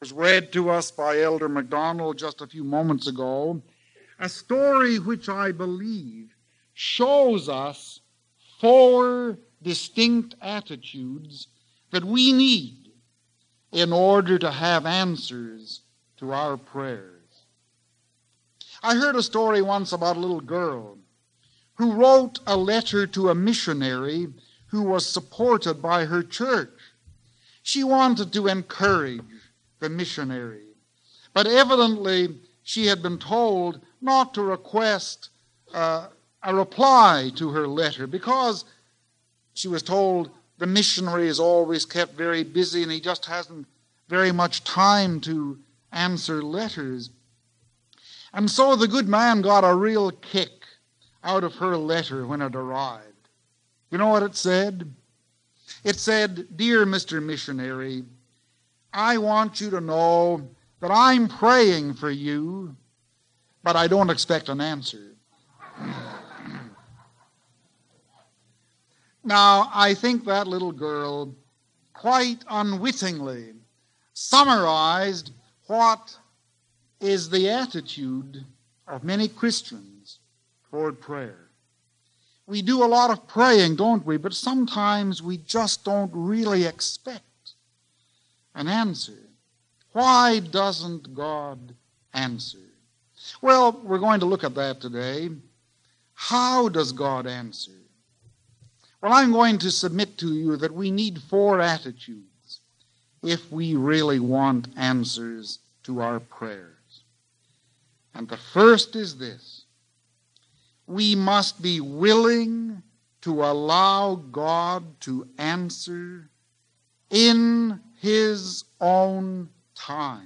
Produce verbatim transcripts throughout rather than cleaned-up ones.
was read to us by Elder MacDonald just a few moments ago, a story which I believe shows us four distinct attitudes that we need in order to have answers to our prayers. I heard a story once about a little girl who wrote a letter to a missionary who was supported by her church. She wanted to encourage the missionary, but evidently she had been told not to request uh, a reply to her letter because she was told the missionary is always kept very busy and he just hasn't very much time to answer letters. And so the good man got a real kick out of her letter when it arrived. You know what it said? It said, "Dear Mister Missionary, I want you to know that I'm praying for you, but I don't expect an answer." Now, I think that little girl quite unwittingly summarized what is the attitude of many Christians toward prayer. We do a lot of praying, don't we? But sometimes we just don't really expect an answer. Why doesn't God answer? Well, we're going to look at that today. How does God answer? Well, I'm going to submit to you that we need four attitudes if we really want answers to our prayers. And the first is this: we must be willing to allow God to answer in His own time.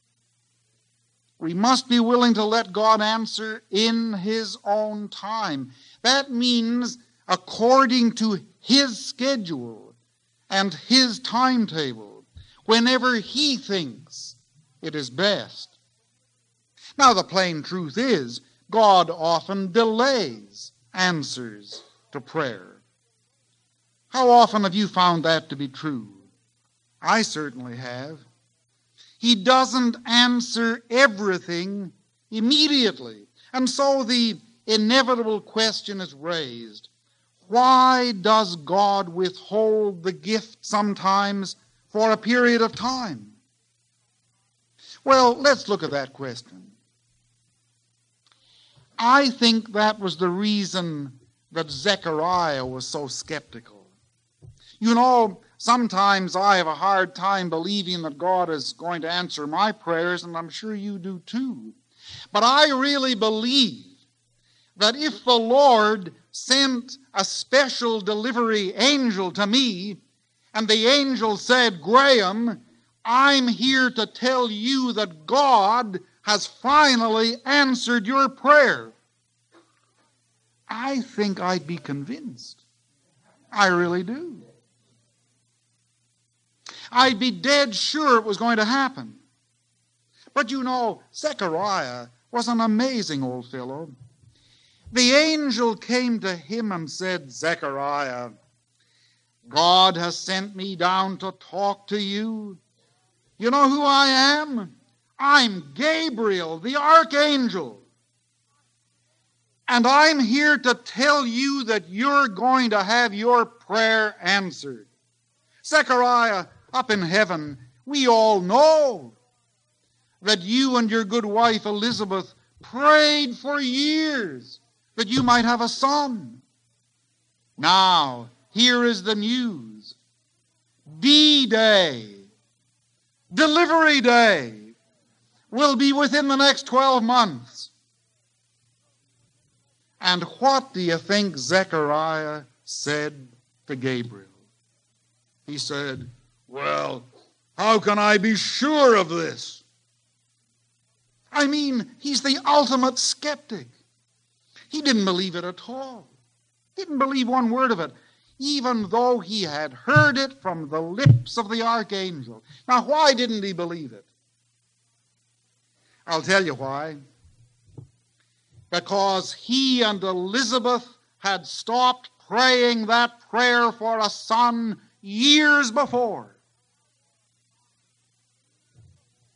We must be willing to let God answer in His own time. That means according to His schedule and His timetable, whenever He thinks it is best. Now, the plain truth is, God often delays answers to prayer. How often have you found that to be true? I certainly have. He doesn't answer everything immediately. And so the inevitable question is raised: why does God withhold the gift sometimes for a period of time? Well, let's look at that question. I think that was the reason that Zechariah was so skeptical. You know, sometimes I have a hard time believing that God is going to answer my prayers, and I'm sure you do too. But I really believe that if the Lord sent a special delivery angel to me, and the angel said, "Graham, I'm here to tell you that God has finally answered your prayer," I think I'd be convinced. I really do. I'd be dead sure it was going to happen. But you know, Zechariah was an amazing old fellow. The angel came to him and said, "Zechariah, God has sent me down to talk to you. You know who I am? I'm Gabriel, the archangel. And I'm here to tell you that you're going to have your prayer answered." Zechariah, up in heaven, we all know that you and your good wife Elizabeth prayed for years that you might have a son. Now, here is the news. D-Day, delivery day, will be within the next twelve months. And what do you think Zechariah said to Gabriel? He said, "Well, how can I be sure of this?" I mean, he's the ultimate skeptic. He didn't believe it at all. Didn't believe one word of it, even though he had heard it from the lips of the archangel. Now, why didn't he believe it? I'll tell you why. Because he and Elizabeth had stopped praying that prayer for a son years before.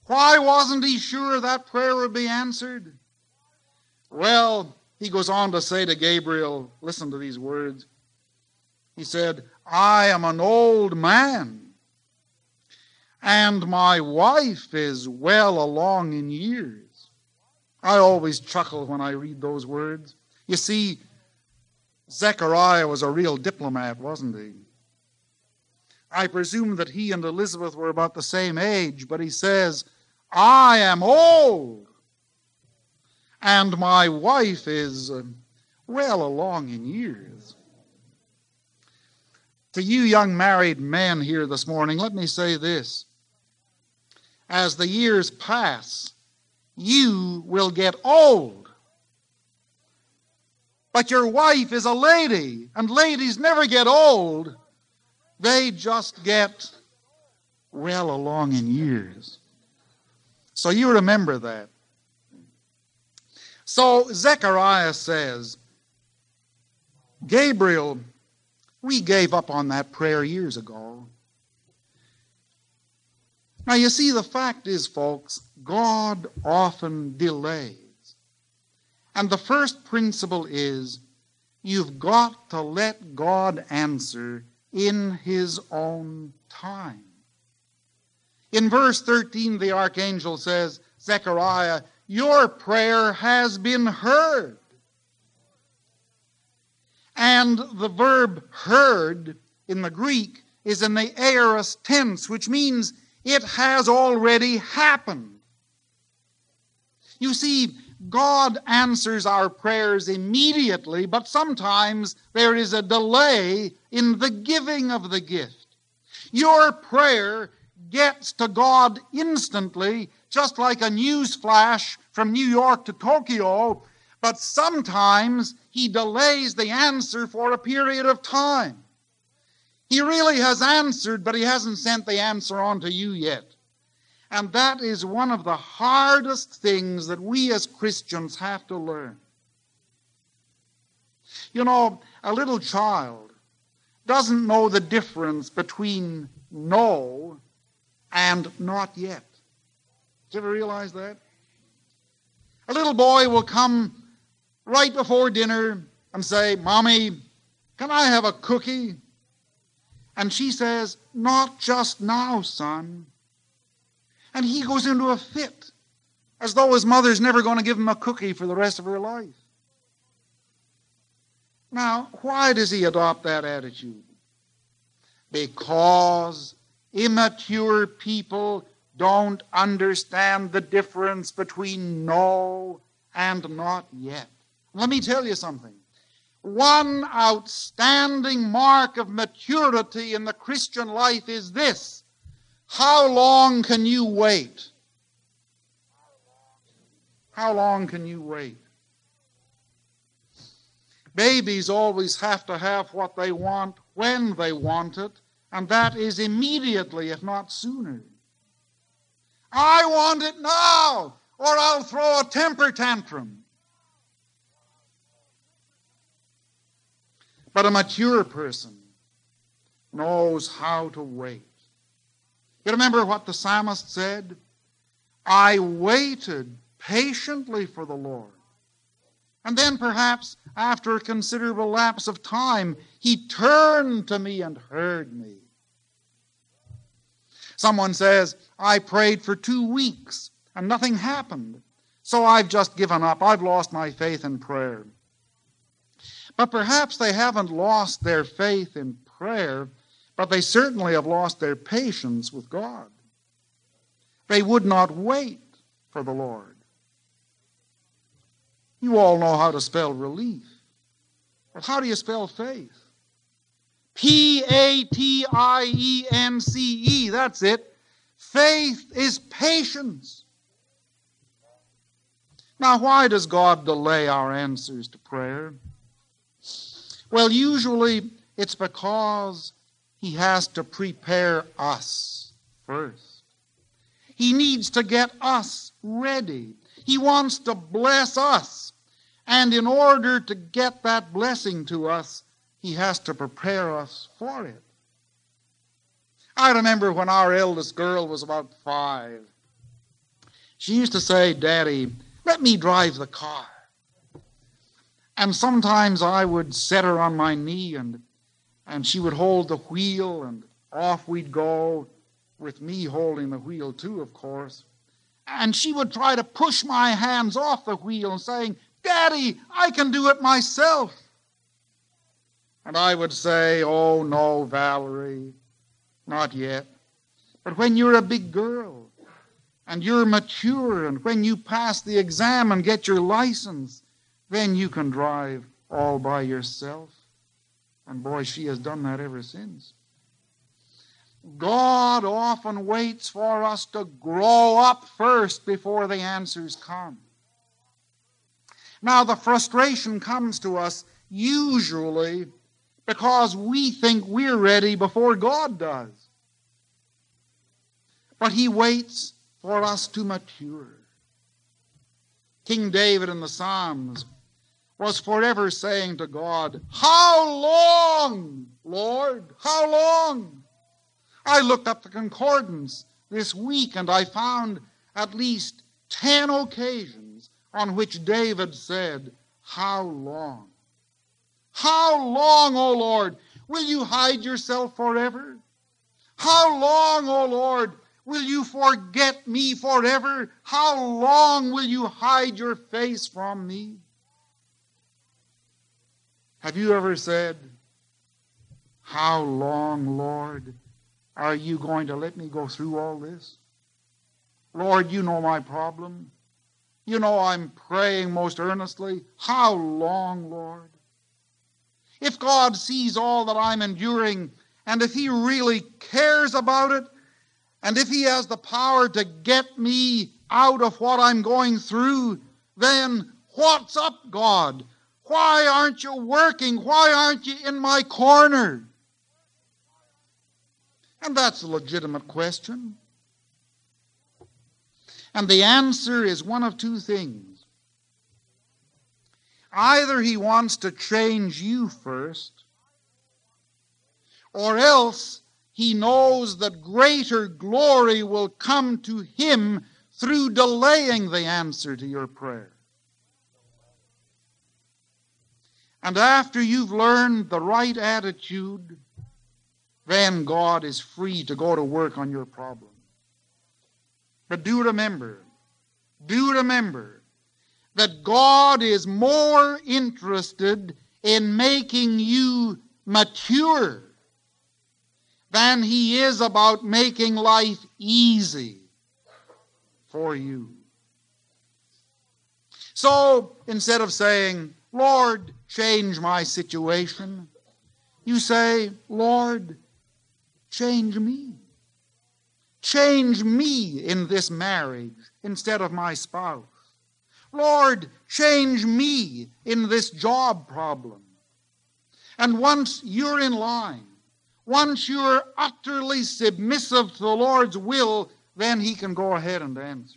Why wasn't he sure that prayer would be answered? Well, he goes on to say to Gabriel, listen to these words. He said, I am an old man, and my wife is well along in years. I always chuckle when I read those words. You see, Zechariah was a real diplomat, wasn't he? I presume that he and Elizabeth were about the same age, but he says, I am old, and my wife is uh, well along in years. To you young married men here this morning, let me say this. As the years pass, you will get old. But your wife is a lady, and ladies never get old. They just get well along in years. So you remember that. So Zechariah says, Gabriel, we gave up on that prayer years ago. Now you see, the fact is, folks, God often delays. And the first principle is, you've got to let God answer in his own time. In verse thirteen, the archangel says, Zechariah, your prayer has been heard. And the verb heard in the Greek is in the aorist tense, which means it has already happened. You see, God answers our prayers immediately, but sometimes there is a delay in the giving of the gift. Your prayer gets to God instantly, just like a news flash from New York to Tokyo, but sometimes he delays the answer for a period of time. He really has answered, but he hasn't sent the answer on to you yet. And that is one of the hardest things that we as Christians have to learn. You know, a little child doesn't know the difference between no and not yet. Did you ever realize that? A little boy will come right before dinner and say, Mommy, can I have a cookie? And she says, not just now, son. And he goes into a fit, as though his mother's never going to give him a cookie for the rest of her life. Now, why does he adopt that attitude? Because immature people don't understand the difference between no and not yet. Let me tell you something. One outstanding mark of maturity in the Christian life is this. How long can you wait? How long can you wait? Babies always have to have what they want when they want it, and that is immediately, if not sooner. I want it now, or I'll throw a temper tantrum. But a mature person knows how to wait. You remember what the psalmist said? I waited patiently for the Lord. And then perhaps after a considerable lapse of time, he turned to me and heard me. Someone says, I prayed for two weeks and nothing happened, so I've just given up. I've lost my faith in prayer. But perhaps they haven't lost their faith in prayer, but they certainly have lost their patience with God. They would not wait for the Lord. You all know how to spell relief. But how do you spell faith? P A T I E N C E, that's it. Faith is patience. Now, why does God delay our answers to prayer? Well, usually it's because he has to prepare us first. He needs to get us ready. He wants to bless us. And in order to get that blessing to us, he has to prepare us for it. I remember when our eldest girl was about five. She used to say, "Daddy, let me drive the car." And sometimes I would set her on my knee, and, and she would hold the wheel, and off we'd go, with me holding the wheel too, of course. And she would try to push my hands off the wheel and saying, "Daddy, I can do it myself." And I would say, "Oh, no, Valerie, not yet. But when you're a big girl, and you're mature, and when you pass the exam and get your license, then you can drive all by yourself." And boy, she has done that ever since. God often waits for us to grow up first before the answers come. Now, the frustration comes to us usually because we think we're ready before God does. But He waits for us to mature. King David in the Psalms was forever saying to God, "How long, Lord? How long?" I looked up the concordance this week and I found at least ten occasions on which David said, "How long? How long, O Lord, will you hide yourself forever? How long, O Lord, will you forget me forever? How long will you hide your face from me?" Have you ever said, "How long, Lord, are you going to let me go through all this? Lord, you know my problem. You know I'm praying most earnestly. How long, Lord?" If God sees all that I'm enduring, and if He really cares about it, and if He has the power to get me out of what I'm going through, then what's up, God? Why aren't you working? Why aren't you in my corner? And that's a legitimate question. And the answer is one of two things. Either He wants to change you first, or else He knows that greater glory will come to Him through delaying the answer to your prayer. And after you've learned the right attitude, then God is free to go to work on your problem. But do remember, do remember that God is more interested in making you mature than He is about making life easy for you. So instead of saying, "Lord, change my situation," you say, "Lord, change me. Change me in this marriage instead of my spouse. Lord, change me in this job problem." And once you're in line, once you're utterly submissive to the Lord's will, then He can go ahead and answer.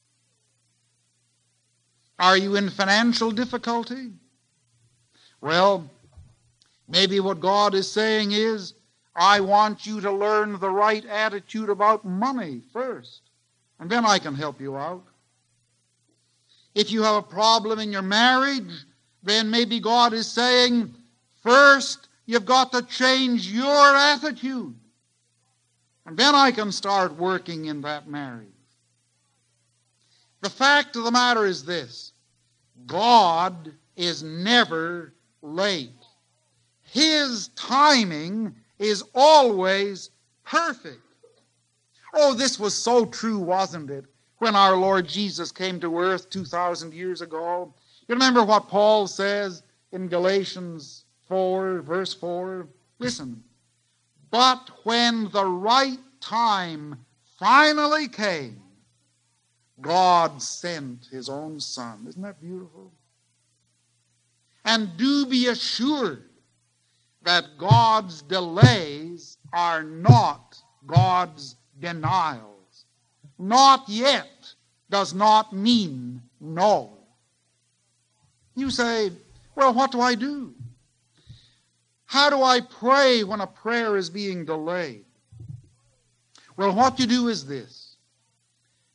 Are you in financial difficulty? Well, maybe what God is saying is, "I want you to learn the right attitude about money first, and then I can help you out." If you have a problem in your marriage, then maybe God is saying, first you've got to change your attitude, and then I can start working in that marriage. The fact of the matter is this: God is never late. His timing is always perfect. Oh, this was so true, wasn't it, when our Lord Jesus came to earth two thousand years ago? You remember what Paul says in Galatians four, verse four? Listen. "But when the right time finally came, God sent His own Son." Isn't that beautiful? And do be assured that God's delays are not God's denials. Not yet does not mean no. You say, "Well, what do I do? How do I pray when a prayer is being delayed?" Well, what you do is this.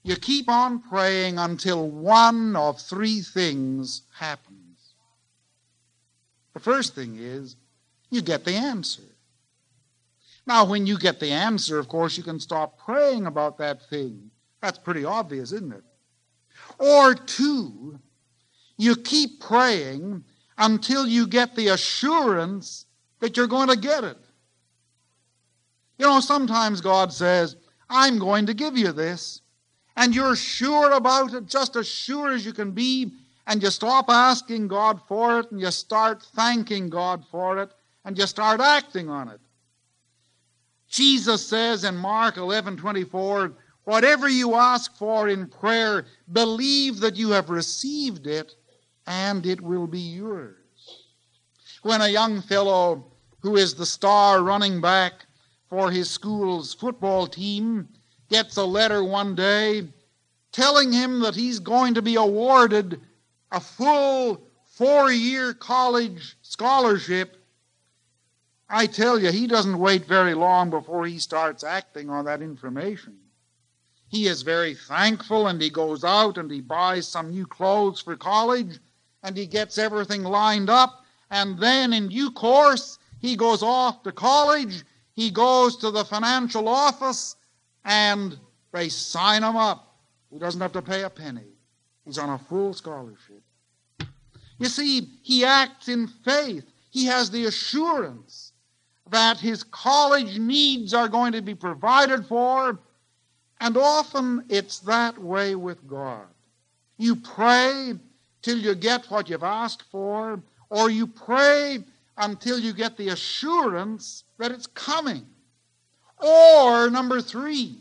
You keep on praying until one of three things happens. The first thing is you get the answer. Now, when you get the answer, of course, you can stop praying about that thing. That's pretty obvious, isn't it? Or two, you keep praying until you get the assurance that you're going to get it. You know, sometimes God says, I'm going to give you this, and you're sure about it, just as sure as you can be, and you stop asking God for it, and you start thanking God for it, and you start acting on it. Jesus says in Mark eleven twenty-four, whatever you ask for in prayer, believe that you have received it, and it will be yours. When a young fellow who is the star running back for his school's football team gets a letter one day telling him that he's going to be awarded a full four-year college scholarship, I tell you, he doesn't wait very long before he starts acting on that information. He is very thankful, and he goes out and he buys some new clothes for college, and he gets everything lined up, and then in due course he goes off to college, he goes to the financial office, and they sign him up. He doesn't have to pay a penny. He's on a full scholarship. You see, he acts in faith. He has the assurance that his college needs are going to be provided for, and often it's that way with God. You pray till you get what you've asked for, or you pray until you get the assurance that it's coming. Or, number three,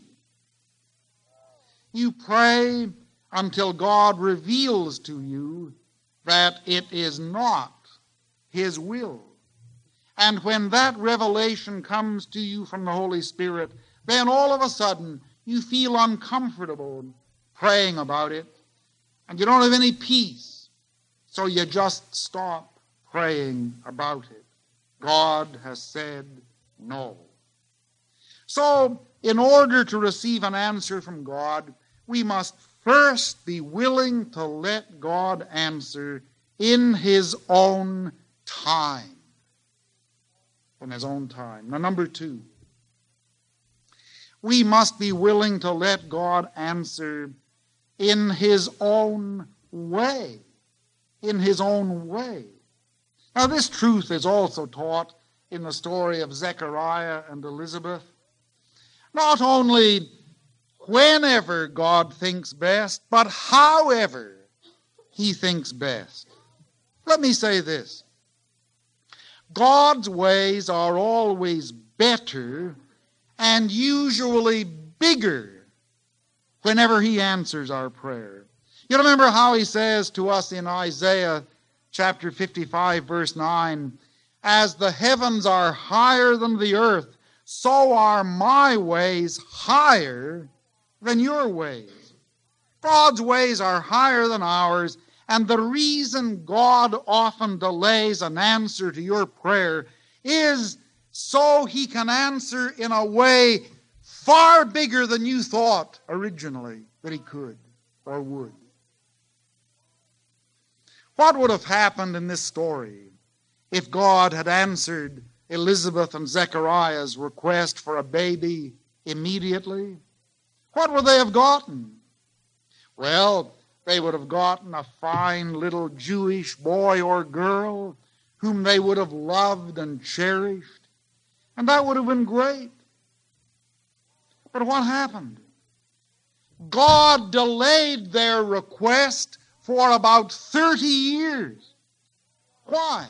you pray until God reveals to you that it is not his will. And when that revelation comes to you from the Holy Spirit, then all of a sudden you feel uncomfortable praying about it, and you don't have any peace, so you just stop praying about it. God has said no. So, in order to receive an answer from God, we must first be willing to let God answer in his own time. In his own time. Now, number two, we must be willing to let God answer in his own way. In his own way. Now, this truth is also taught in the story of Zechariah and Elizabeth. Not only whenever God thinks best, but however he thinks best. Let me say this. God's ways are always better and usually bigger whenever he answers our prayer. You remember how he says to us in Isaiah chapter fifty-five, verse nine, as the heavens are higher than the earth, so are my ways higher than your ways. God's ways are higher than ours, and the reason God often delays an answer to your prayer is so he can answer in a way far bigger than you thought originally that he could or would. What would have happened in this story if God had answered Elizabeth and Zechariah's request for a baby immediately? What would they have gotten? Well, they would have gotten a fine little Jewish boy or girl whom they would have loved and cherished, and that would have been great. But what happened? God delayed their request for about thirty years. Why?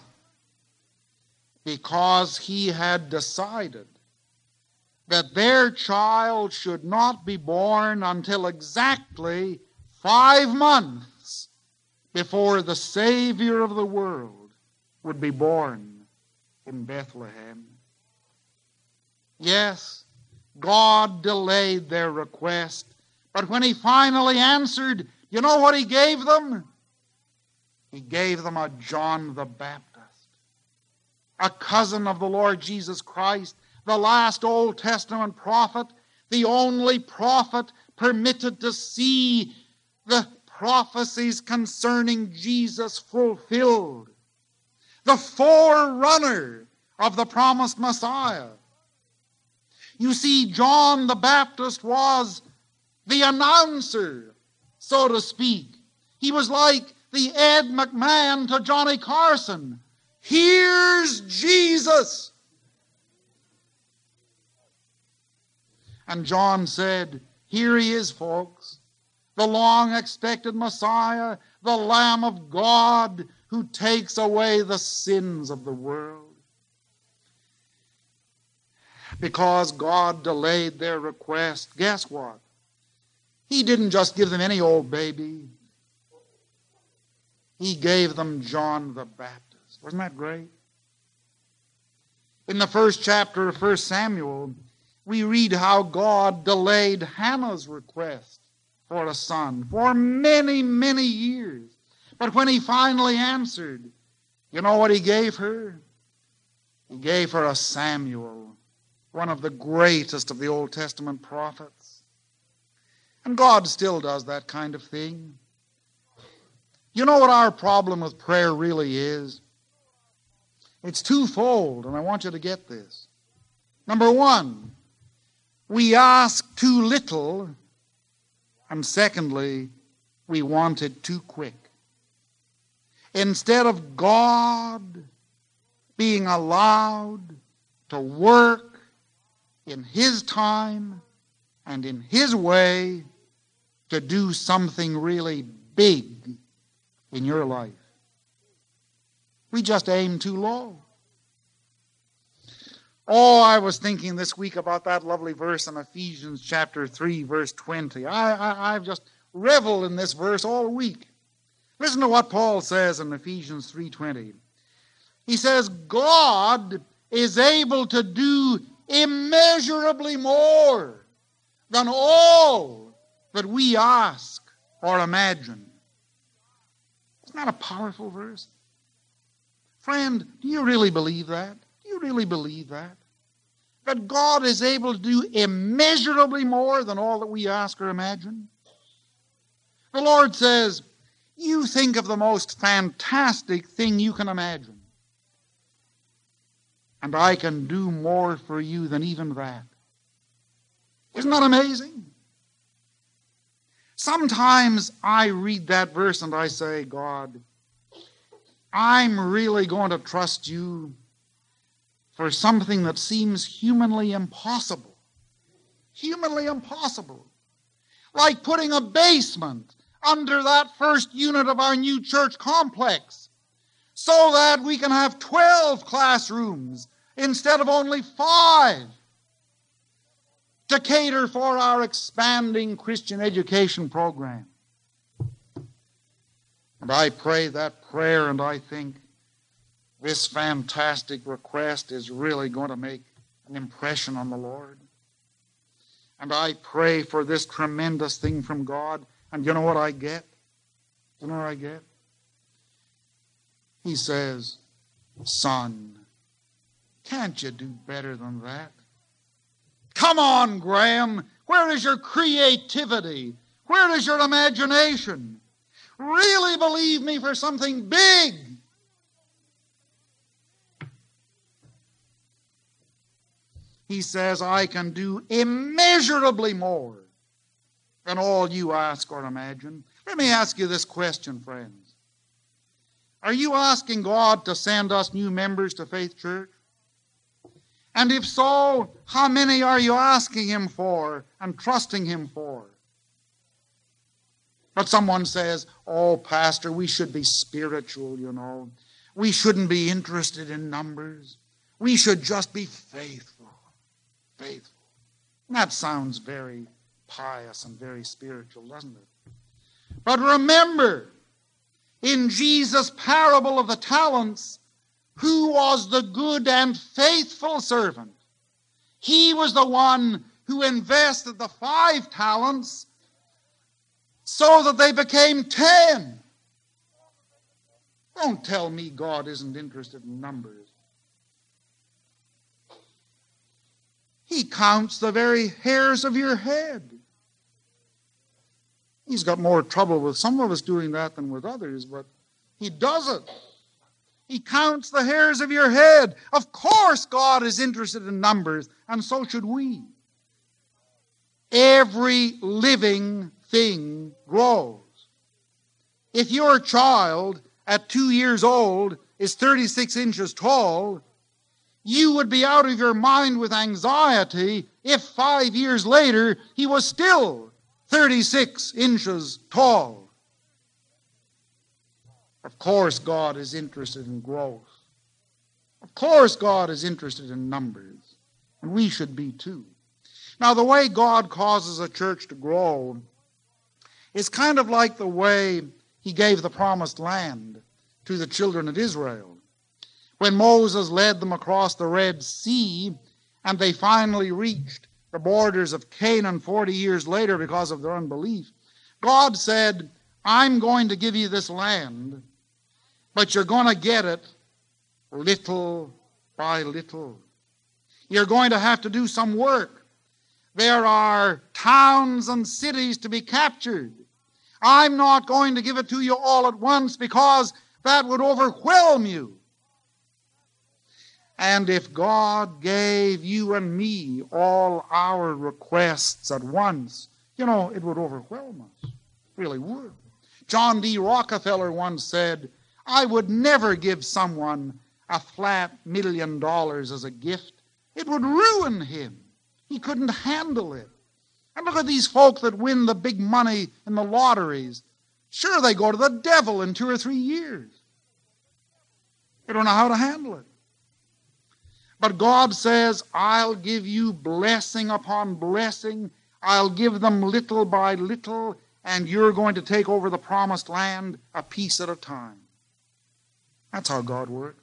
Because he had decided that their child should not be born until exactly five months before the Savior of the world would be born in Bethlehem. Yes, God delayed their request, but when he finally answered, you know what he gave them? He gave them a John the Baptist, a cousin of the Lord Jesus Christ, the last Old Testament prophet, the only prophet permitted to see the prophecies concerning Jesus fulfilled, the forerunner of the promised Messiah. You see, John the Baptist was the announcer, so to speak. He was like the Ed McMahon to Johnny Carson. Here's Jesus. And John said, here he is, folks, the long-expected Messiah, the Lamb of God who takes away the sins of the world. Because God delayed their request, guess what? He didn't just give them any old baby. He gave them John the Baptist. Wasn't that great? In the first chapter of First Samuel, we read how God delayed Hannah's request for a son for many, many years. But when he finally answered, you know what he gave her? He gave her a Samuel, one of the greatest of the Old Testament prophets. And God still does that kind of thing. You know what our problem with prayer really is? It's twofold, and I want you to get this. Number one, we ask too little, and secondly, we want it too quick. Instead of God being allowed to work in His time and in His way to do something really big in your life, we just aim too low. Oh, I was thinking this week about that lovely verse in Ephesians chapter three, verse twenty. I, I, I've just reveled in this verse all week. Listen to what Paul says in Ephesians three twenty. He says, God is able to do immeasurably more than all that we ask or imagine. Isn't that a powerful verse? Friend, do you really believe that? Do you really believe that? That God is able to do immeasurably more than all that we ask or imagine? The Lord says, you think of the most fantastic thing you can imagine, and I can do more for you than even that. Isn't that amazing? Sometimes I read that verse and I say, God, I'm really going to trust you for something that seems humanly impossible. Humanly impossible. Like putting a basement under that first unit of our new church complex so that we can have twelve classrooms instead of only five to cater for our expanding Christian education program. And I pray that prayer, and I think this fantastic request is really going to make an impression on the Lord. And I pray for this tremendous thing from God. And you know what I get? You know what I get? He says, son, can't you do better than that? Come on, Graham. Where is your creativity? Where is your imagination? Really believe me for something big. He says, I can do immeasurably more than all you ask or imagine. Let me ask you this question, friends. Are you asking God to send us new members to Faith Church? And if so, how many are you asking Him for and trusting Him for? But someone says, oh, Pastor, we should be spiritual, you know. We shouldn't be interested in numbers. We should just be faithful. Faithful. And that sounds very pious and very spiritual, doesn't it? But remember, in Jesus' parable of the talents, who was the good and faithful servant? He was the one who invested the five talents so that they became ten. Don't tell me God isn't interested in numbers. He counts the very hairs of your head. He's got more trouble with some of us doing that than with others, but he does it. He counts the hairs of your head. Of course God is interested in numbers, and so should we. Every living thing grows. If your child at two years old is thirty-six inches tall, you would be out of your mind with anxiety if five years later he was still thirty-six inches tall. Of course God is interested in growth. Of course God is interested in numbers, and we should be too. Now, the way God causes a church to grow is kind of like the way he gave the promised land to the children of Israel. When Moses led them across the Red Sea and they finally reached the borders of Canaan forty years later because of their unbelief, God said, I'm going to give you this land, but you're going to get it little by little. You're going to have to do some work. There are towns and cities to be captured. I'm not going to give it to you all at once because that would overwhelm you. And if God gave you and me all our requests at once, you know, it would overwhelm us. It really would. John D. Rockefeller once said, I would never give someone a flat million dollars as a gift. It would ruin him. He couldn't handle it. And look at these folk that win the big money in the lotteries. Sure, they go to the devil in two or three years. They don't know how to handle it. But God says, I'll give you blessing upon blessing. I'll give them little by little, and you're going to take over the promised land a piece at a time. That's how God works.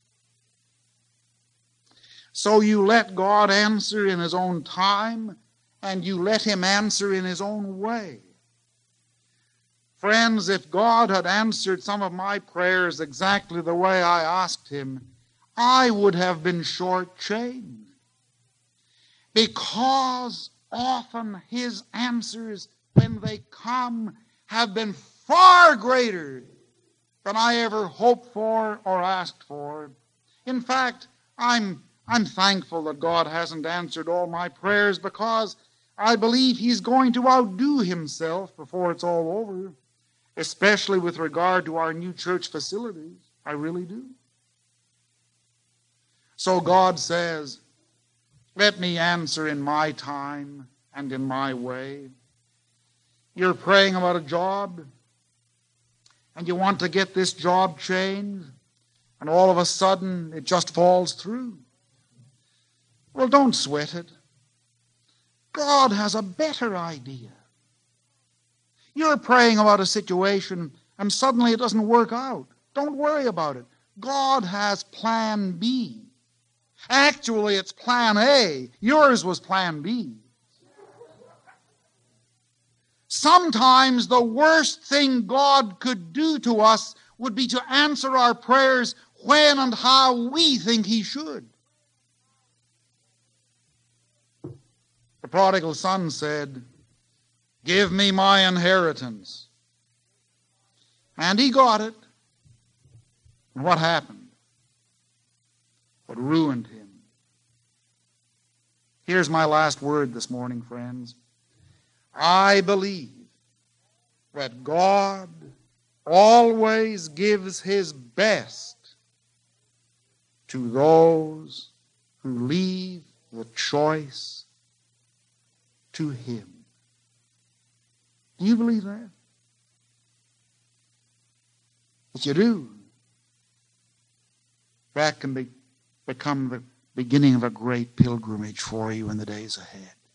So you let God answer in his own time, and you let him answer in his own way. Friends, if God had answered some of my prayers exactly the way I asked him, I would have been shortchanged. Because often his answers, when they come, have been far greater than I ever hoped for or asked for. In fact, I'm I'm thankful that God hasn't answered all my prayers because I believe he's going to outdo himself before it's all over, especially with regard to our new church facilities. I really do. So God says, let me answer in my time and in my way. You're praying about a job, and you want to get this job changed, and all of a sudden it just falls through. Well, don't sweat it. God has a better idea. You're praying about a situation and suddenly it doesn't work out. Don't worry about it. God has plan B. Actually, it's plan A. Yours was plan B. Sometimes the worst thing God could do to us would be to answer our prayers when and how we think he should. The prodigal son said, give me my inheritance. And he got it. And what happened? What ruined him? Here's my last word this morning, friends. I believe that God always gives his best to those who leave the choice to him. Do you believe that? If you do, that can be, become the beginning of a great pilgrimage for you in the days ahead.